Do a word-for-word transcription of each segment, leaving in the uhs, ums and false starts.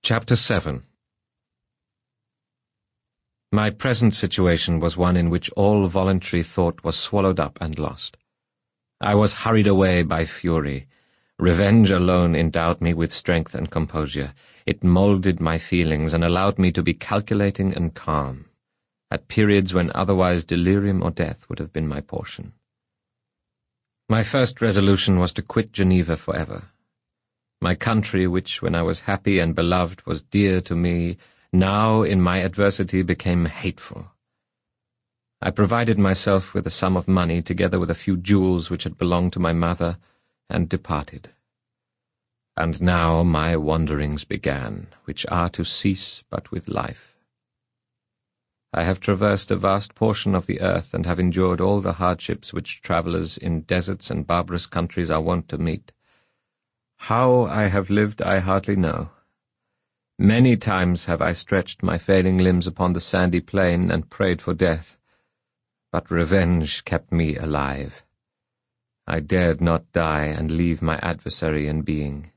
Chapter seven. My present situation was one in which all voluntary thought was swallowed up and lost. I was hurried away by fury. Revenge alone endowed me with strength and composure. It moulded my feelings and allowed me to be calculating and calm, at periods when otherwise delirium or death would have been my portion. My first resolution was to quit Geneva forever. My country, which when I was happy and beloved was dear to me, now in my adversity became hateful. I provided myself with a sum of money together with a few jewels which had belonged to my mother, and departed. And now my wanderings began, which are to cease but with life. I have traversed a vast portion of the earth and have endured all the hardships which travellers in deserts and barbarous countries are wont to meet. How I have lived I hardly know. Many times have I stretched my failing limbs upon the sandy plain and prayed for death, but revenge kept me alive. I dared not die and leave my adversary in being.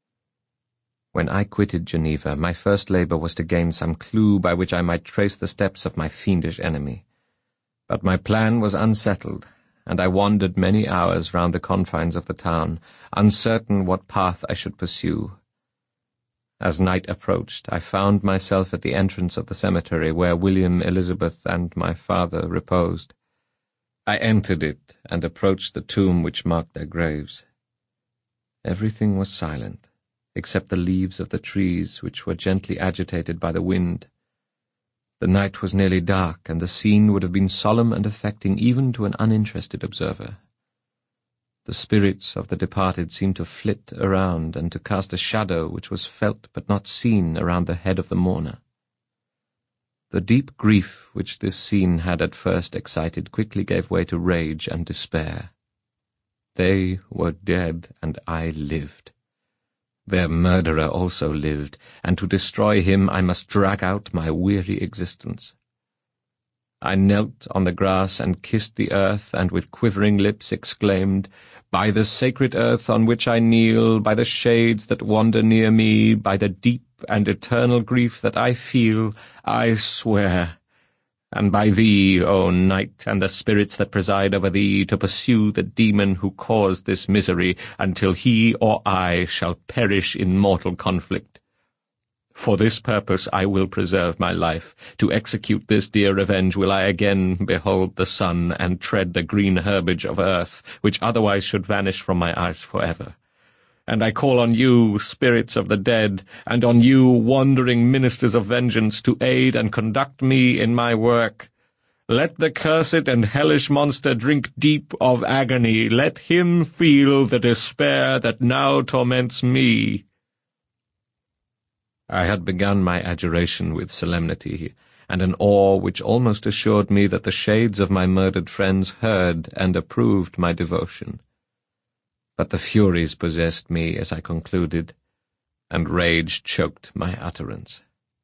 When I quitted Geneva, my first labour was to gain some clue by which I might trace the steps of my fiendish enemy. But my plan was unsettled, and I wandered many hours round the confines of the town, uncertain what path I should pursue. As night approached, I found myself at the entrance of the cemetery where William, Elizabeth, and my father reposed. I entered it and approached the tomb which marked their graves. Everything was silent, except the leaves of the trees which were gently agitated by the wind. The night was nearly dark, and the scene would have been solemn and affecting even to an uninterested observer. The spirits of the departed seemed to flit around and to cast a shadow which was felt but not seen around the head of the mourner. The deep grief which this scene had at first excited quickly gave way to rage and despair. They were dead, and I lived. Their murderer also lived, and to destroy him I must drag out my weary existence. I knelt on the grass and kissed the earth, and with quivering lips exclaimed, "By the sacred earth on which I kneel, by the shades that wander near me, by the deep and eternal grief that I feel, I swear, and by thee, O night, and the spirits that preside over thee, to pursue the demon who caused this misery, until he or I shall perish in mortal conflict. For this purpose I will preserve my life. To execute this dear revenge will I again behold the sun and tread the green herbage of earth, which otherwise should vanish from my eyes forever. And I call on you, spirits of the dead, and on you, wandering ministers of vengeance, to aid and conduct me in my work. Let the cursed and hellish monster drink deep of agony. Let him feel the despair that now torments me." I had begun my adjuration with solemnity, and an awe which almost assured me that the shades of my murdered friends heard and approved my devotion. But the furies possessed me as I concluded, and rage choked my utterance.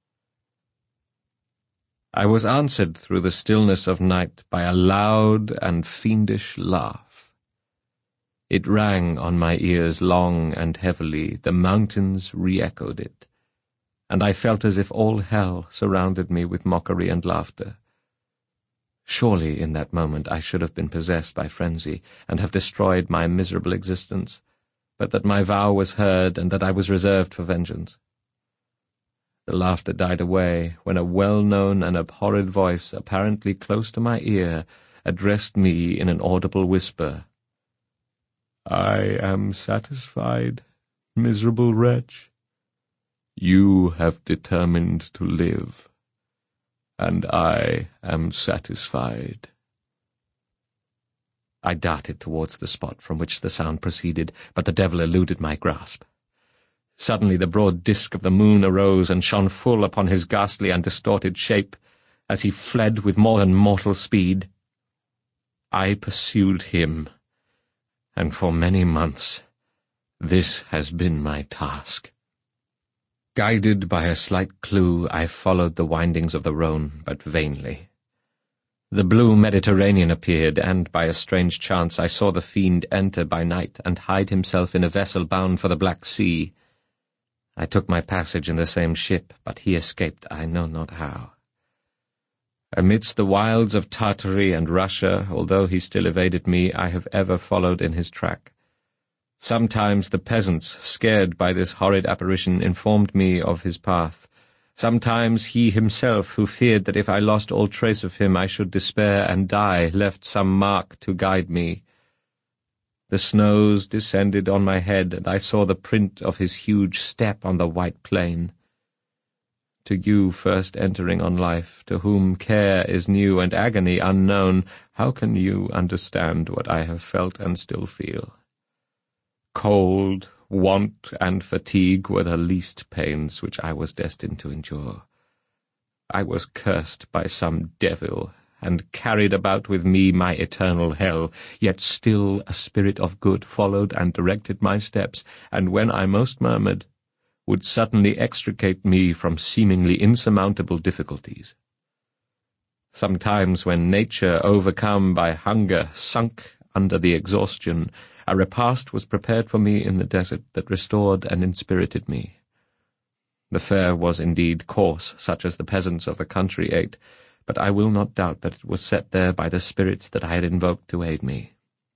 I was answered through the stillness of night by a loud and fiendish laugh. It rang on my ears long and heavily, the mountains re-echoed it, and I felt as if all hell surrounded me with mockery and laughter. Surely in that moment I should have been possessed by frenzy, and have destroyed my miserable existence, but that my vow was heard, and that I was reserved for vengeance. The laughter died away, when a well-known and abhorred voice, apparently close to my ear, addressed me in an audible whisper. "I am satisfied, miserable wretch. You have determined to live, and I am satisfied." I darted towards the spot from which the sound proceeded, but the devil eluded my grasp. Suddenly the broad disk of the moon arose and shone full upon his ghastly and distorted shape, as he fled with more than mortal speed. I pursued him, and for many months this has been my task. Guided by a slight clue, I followed the windings of the Rhone, but vainly. The blue Mediterranean appeared, and by a strange chance I saw the fiend enter by night and hide himself in a vessel bound for the Black Sea. I took my passage in the same ship, but he escaped I know not how. Amidst the wilds of Tartary and Russia, although he still evaded me, I have ever followed in his track. Sometimes the peasants, scared by this horrid apparition, informed me of his path. Sometimes he himself, who feared that if I lost all trace of him I should despair and die, left some mark to guide me. The snows descended on my head, and I saw the print of his huge step on the white plain. To you first entering on life, to whom care is new and agony unknown, how can you understand what I have felt and still feel? Cold, want, and fatigue were the least pains which I was destined to endure. I was cursed by some devil, and carried about with me my eternal hell, yet still a spirit of good followed and directed my steps, and when I most murmured, would suddenly extricate me from seemingly insurmountable difficulties. Sometimes when nature, overcome by hunger, sunk under the exhaustion, a repast was prepared for me in the desert that restored and inspirited me. The fare was indeed coarse, such as the peasants of the country ate, but I will not doubt that it was set there by the spirits that I had invoked to aid me.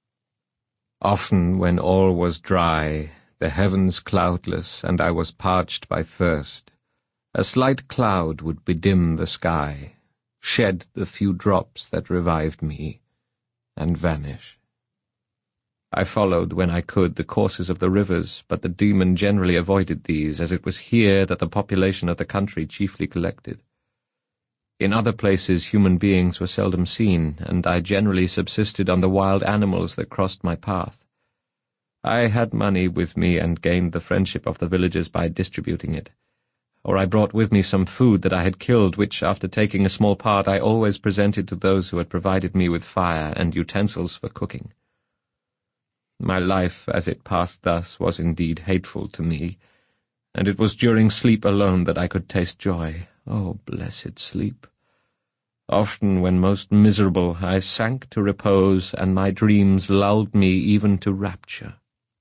Often, when all was dry, the heavens cloudless, and I was parched by thirst, a slight cloud would bedim the sky, shed the few drops that revived me, and vanish. I followed, when I could, the courses of the rivers, but the demon generally avoided these, as it was here that the population of the country chiefly collected. In other places human beings were seldom seen, and I generally subsisted on the wild animals that crossed my path. I had money with me and gained the friendship of the villagers by distributing it. Or I brought with me some food that I had killed, which, after taking a small part, I always presented to those who had provided me with fire and utensils for cooking. My life, as it passed thus, was indeed hateful to me, and it was during sleep alone that I could taste joy. Oh, blessed sleep! Often, when most miserable, I sank to repose, and my dreams lulled me even to rapture.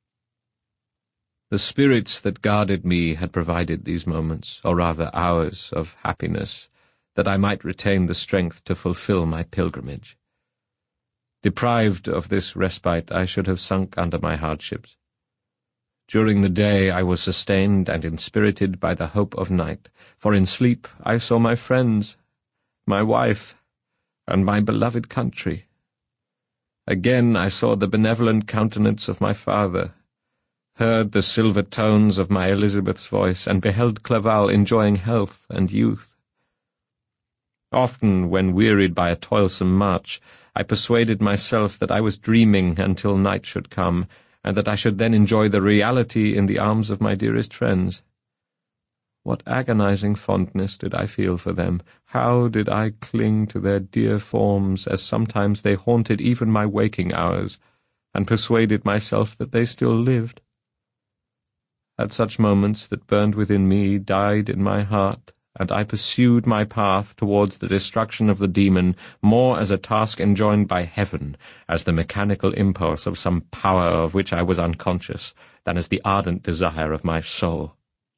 The spirits that guarded me had provided these moments, or rather hours, of happiness, that I might retain the strength to fulfill my pilgrimage. Deprived of this respite, I should have sunk under my hardships. During the day I was sustained and inspirited by the hope of night, for in sleep I saw my friends, my wife, and my beloved country. Again I saw the benevolent countenance of my father, heard the silver tones of my Elizabeth's voice, and beheld Clerval enjoying health and youth. Often, when wearied by a toilsome march, I persuaded myself that I was dreaming until night should come, and that I should then enjoy the reality in the arms of my dearest friends. What agonizing fondness did I feel for them! How did I cling to their dear forms, as sometimes they haunted even my waking hours, and persuaded myself that they still lived! At such moments that burned within me died in my heart, and I pursued my path towards the destruction of the demon more as a task enjoined by heaven, as the mechanical impulse of some power of which I was unconscious, than as the ardent desire of my soul.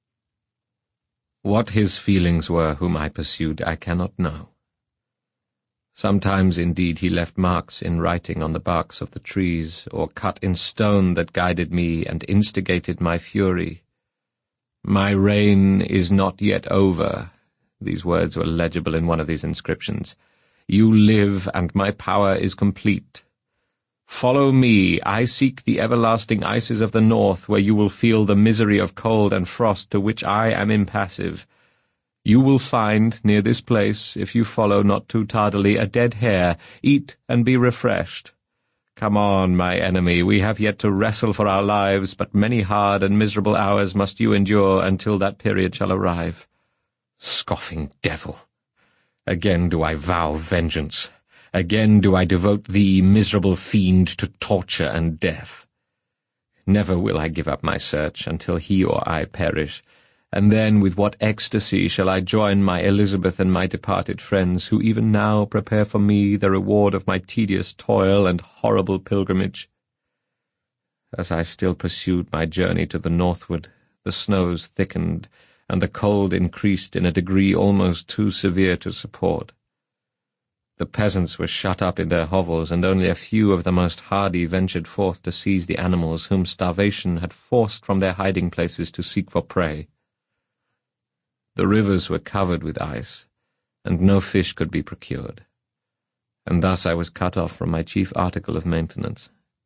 What his feelings were whom I pursued I cannot know. Sometimes, indeed, he left marks in writing on the barks of the trees, or cut in stone that guided me and instigated my fury. "My reign is not yet over." These words were legible in one of these inscriptions. "You live, and my power is complete. Follow me, I seek the everlasting ices of the north, where you will feel the misery of cold and frost to which I am impassive. You will find, near this place, if you follow not too tardily, a dead hare. Eat and be refreshed. Come on, my enemy, we have yet to wrestle for our lives, but many hard and miserable hours must you endure until that period shall arrive. Scoffing devil! Again do I vow vengeance. Again do I devote thee, miserable fiend, to torture and death. Never will I give up my search until he or I perish, and then with what ecstasy shall I join my Elizabeth and my departed friends, who even now prepare for me the reward of my tedious toil and horrible pilgrimage. As I still pursued my journey to the northward, the snows thickened, and the cold increased in a degree almost too severe to support. The peasants were shut up in their hovels, and only a few of the most hardy ventured forth to seize the animals whom starvation had forced from their hiding places to seek for prey. The rivers were covered with ice, and no fish could be procured, and thus I was cut off from my chief article of maintenance.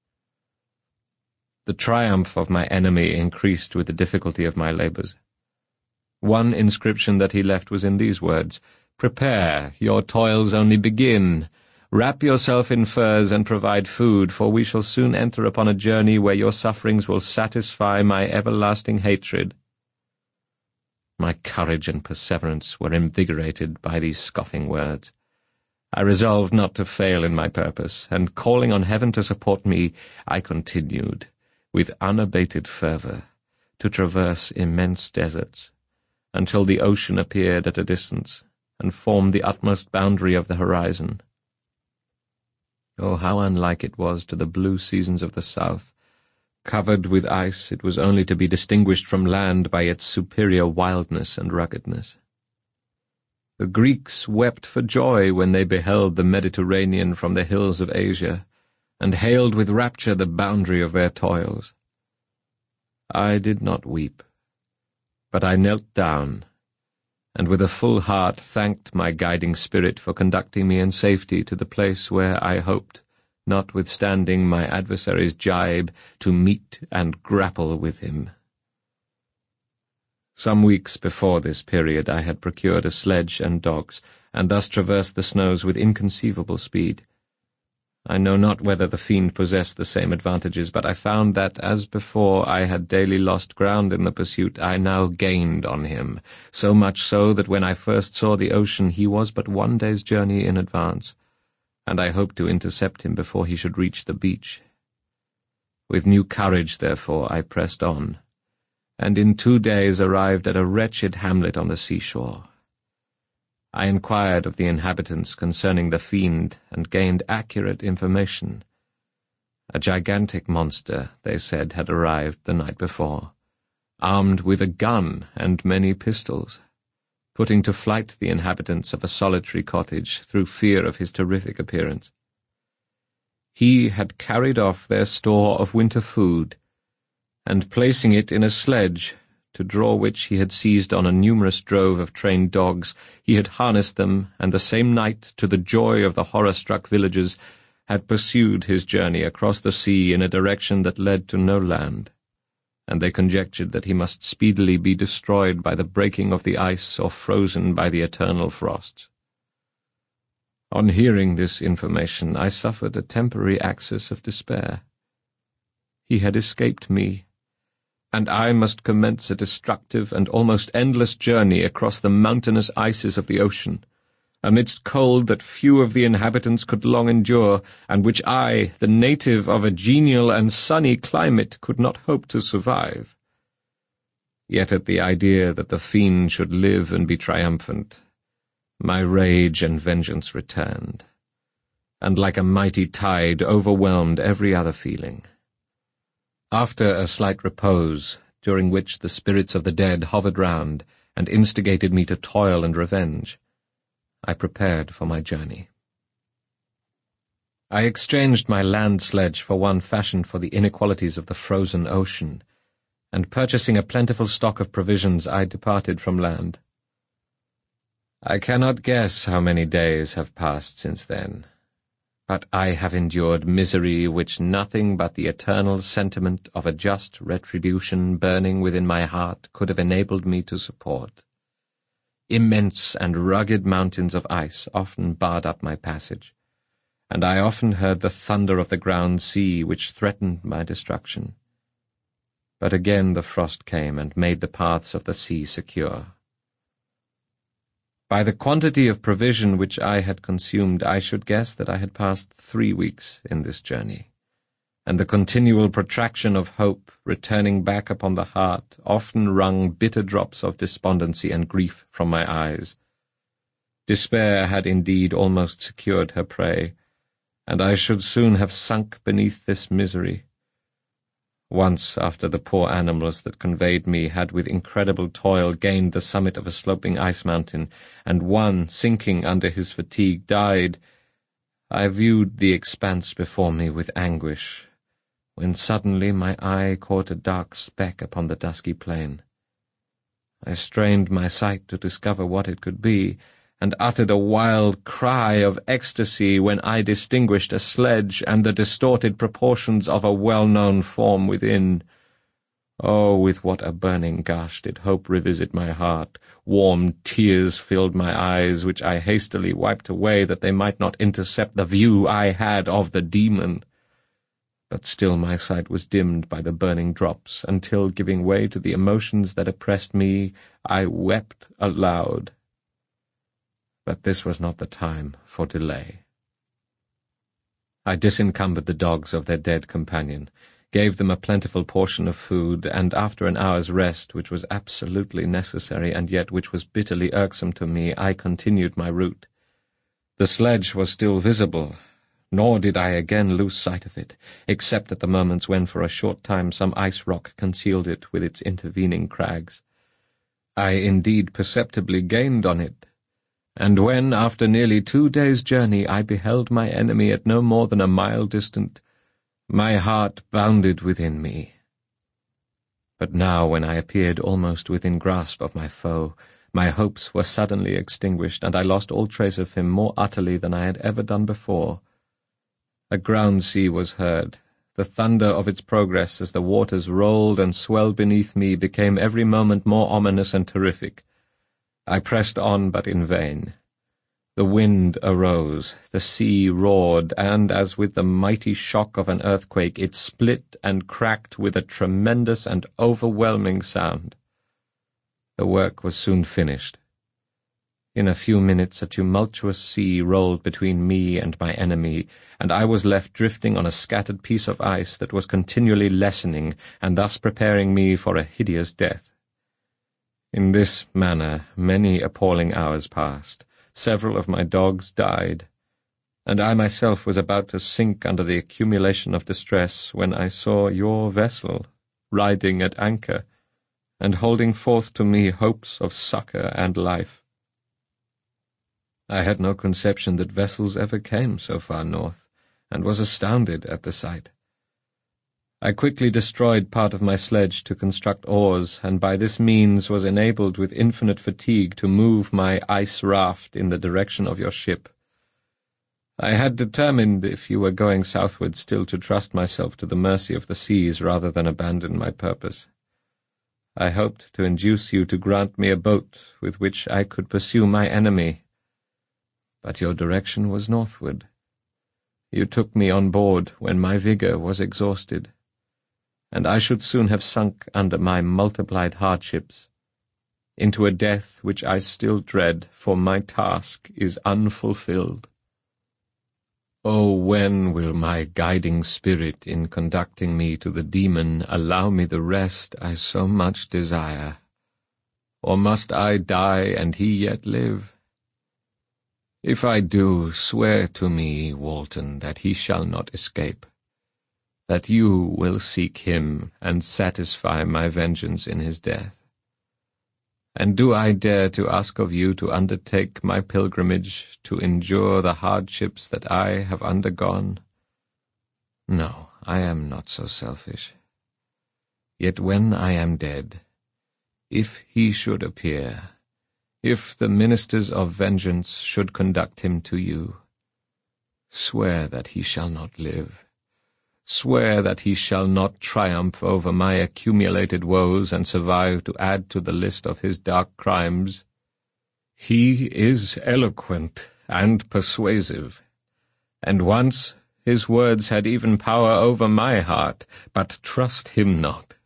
The triumph of my enemy increased with the difficulty of my labours. One inscription that he left was in these words: "Prepare, your toils only begin. Wrap yourself in furs and provide food, for we shall soon enter upon a journey where your sufferings will satisfy my everlasting hatred." My courage and perseverance were invigorated by these scoffing words. I resolved not to fail in my purpose, and calling on heaven to support me, I continued, with unabated fervour, to traverse immense deserts, until the ocean appeared at a distance, and formed the utmost boundary of the horizon. Oh, how unlike it was to the blue seasons of the south! Covered with ice, it was only to be distinguished from land by its superior wildness and ruggedness. The Greeks wept for joy when they beheld the Mediterranean from the hills of Asia, and hailed with rapture the boundary of their toils. I did not weep, but I knelt down, and with a full heart thanked my guiding spirit for conducting me in safety to the place where I hoped, notwithstanding my adversary's jibe, to meet and grapple with him. Some weeks before this period I had procured a sledge and dogs, and thus traversed the snows with inconceivable speed. I know not whether the fiend possessed the same advantages, but I found that, as before I had daily lost ground in the pursuit, I now gained on him, so much so that when I first saw the ocean he was but one day's journey in advance, and I hoped to intercept him before he should reach the beach. With new courage, therefore, I pressed on, and in two days arrived at a wretched hamlet on the seashore. I inquired of the inhabitants concerning the fiend, and gained accurate information. A gigantic monster, they said, had arrived the night before, armed with a gun and many pistols, putting to flight the inhabitants of a solitary cottage through fear of his terrific appearance. He had carried off their store of winter food, and placing it in a sledge, to draw which he had seized on a numerous drove of trained dogs, he had harnessed them, and the same night, to the joy of the horror-struck villagers, had pursued his journey across the sea in a direction that led to no land, and they conjectured that he must speedily be destroyed by the breaking of the ice or frozen by the eternal frosts. On hearing this information, I suffered a temporary access of despair. He had escaped me, and I must commence a destructive and almost endless journey across the mountainous ices of the ocean, amidst cold that few of the inhabitants could long endure, and which I, the native of a genial and sunny climate, could not hope to survive. Yet at the idea that the fiend should live and be triumphant, my rage and vengeance returned, and like a mighty tide overwhelmed every other feeling. After a slight repose, during which the spirits of the dead hovered round, and instigated me to toil and revenge, I prepared for my journey. I exchanged my land sledge for one fashioned for the inequalities of the frozen ocean, and purchasing a plentiful stock of provisions, I departed from land. I cannot guess how many days have passed since then, but I have endured misery which nothing but the eternal sentiment of a just retribution burning within my heart could have enabled me to support. Immense and rugged mountains of ice often barred up my passage, and I often heard the thunder of the ground sea which threatened my destruction. But again the frost came and made the paths of the sea secure. By the quantity of provision which I had consumed, I should guess that I had passed three weeks in this journey, and the continual protraction of hope returning back upon the heart often wrung bitter drops of despondency and grief from my eyes. Despair had indeed almost secured her prey, and I should soon have sunk beneath this misery. Once, after the poor animals that conveyed me had with incredible toil gained the summit of a sloping ice mountain, and one, sinking under his fatigue, died, I viewed the expanse before me with anguish, when suddenly my eye caught a dark speck upon the dusky plain. I strained my sight to discover what it could be, and uttered a wild cry of ecstasy when I distinguished a sledge and the distorted proportions of a well-known form within. Oh, with what a burning gush did hope revisit my heart! Warm tears filled my eyes, which I hastily wiped away that they might not intercept the view I had of the demon. But still my sight was dimmed by the burning drops, until, giving way to the emotions that oppressed me, I wept aloud. But this was not the time for delay. I disencumbered the dogs of their dead companion, gave them a plentiful portion of food, and after an hour's rest, which was absolutely necessary and yet which was bitterly irksome to me, I continued my route. The sledge was still visible, nor did I again lose sight of it, except at the moments when for a short time some ice rock concealed it with its intervening crags. I indeed perceptibly gained on it, and when, after nearly two days' journey, I beheld my enemy at no more than a mile distant, my heart bounded within me. But now, when I appeared almost within grasp of my foe, my hopes were suddenly extinguished, and I lost all trace of him more utterly than I had ever done before. A ground sea was heard. The thunder of its progress as the waters rolled and swelled beneath me became every moment more ominous and terrific. I pressed on, but in vain. The wind arose, the sea roared, and, as with the mighty shock of an earthquake, it split and cracked with a tremendous and overwhelming sound. The work was soon finished. In a few minutes a tumultuous sea rolled between me and my enemy, and I was left drifting on a scattered piece of ice that was continually lessening, and thus preparing me for a hideous death. In this manner many appalling hours passed. Several of my dogs died, and I myself was about to sink under the accumulation of distress when I saw your vessel riding at anchor and holding forth to me hopes of succour and life. I had no conception that vessels ever came so far north, and was astounded at the sight. I quickly destroyed part of my sledge to construct oars, and by this means was enabled with infinite fatigue to move my ice raft in the direction of your ship. I had determined, if you were going southward, still to trust myself to the mercy of the seas rather than abandon my purpose. I hoped to induce you to grant me a boat with which I could pursue my enemy, but your direction was northward. You took me on board when my vigour was exhausted, and I should soon have sunk under my multiplied hardships, into a death which I still dread, for my task is unfulfilled. Oh, when will my guiding spirit in conducting me to the demon allow me the rest I so much desire? Or must I die and he yet live? If I do, swear to me, Walton, that he shall not escape, that you will seek him and satisfy my vengeance in his death. And do I dare to ask of you to undertake my pilgrimage, to endure the hardships that I have undergone? No, I am not so selfish. Yet when I am dead, if he should appear, if the ministers of vengeance should conduct him to you, swear that he shall not live. Swear that he shall not triumph over my accumulated woes and survive to add to the list of his dark crimes. He is eloquent and persuasive, and once his words had even power over my heart, but trust him not.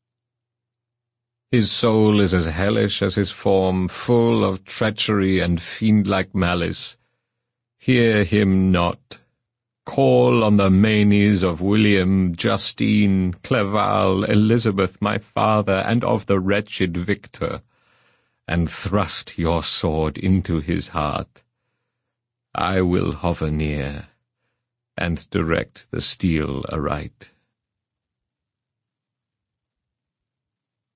His soul is as hellish as his form, full of treachery and fiend-like malice. Hear him not. Call on the manes of William, Justine, Clerval, Elizabeth, my father, and of the wretched Victor, and thrust your sword into his heart. I will hover near, and direct the steel aright.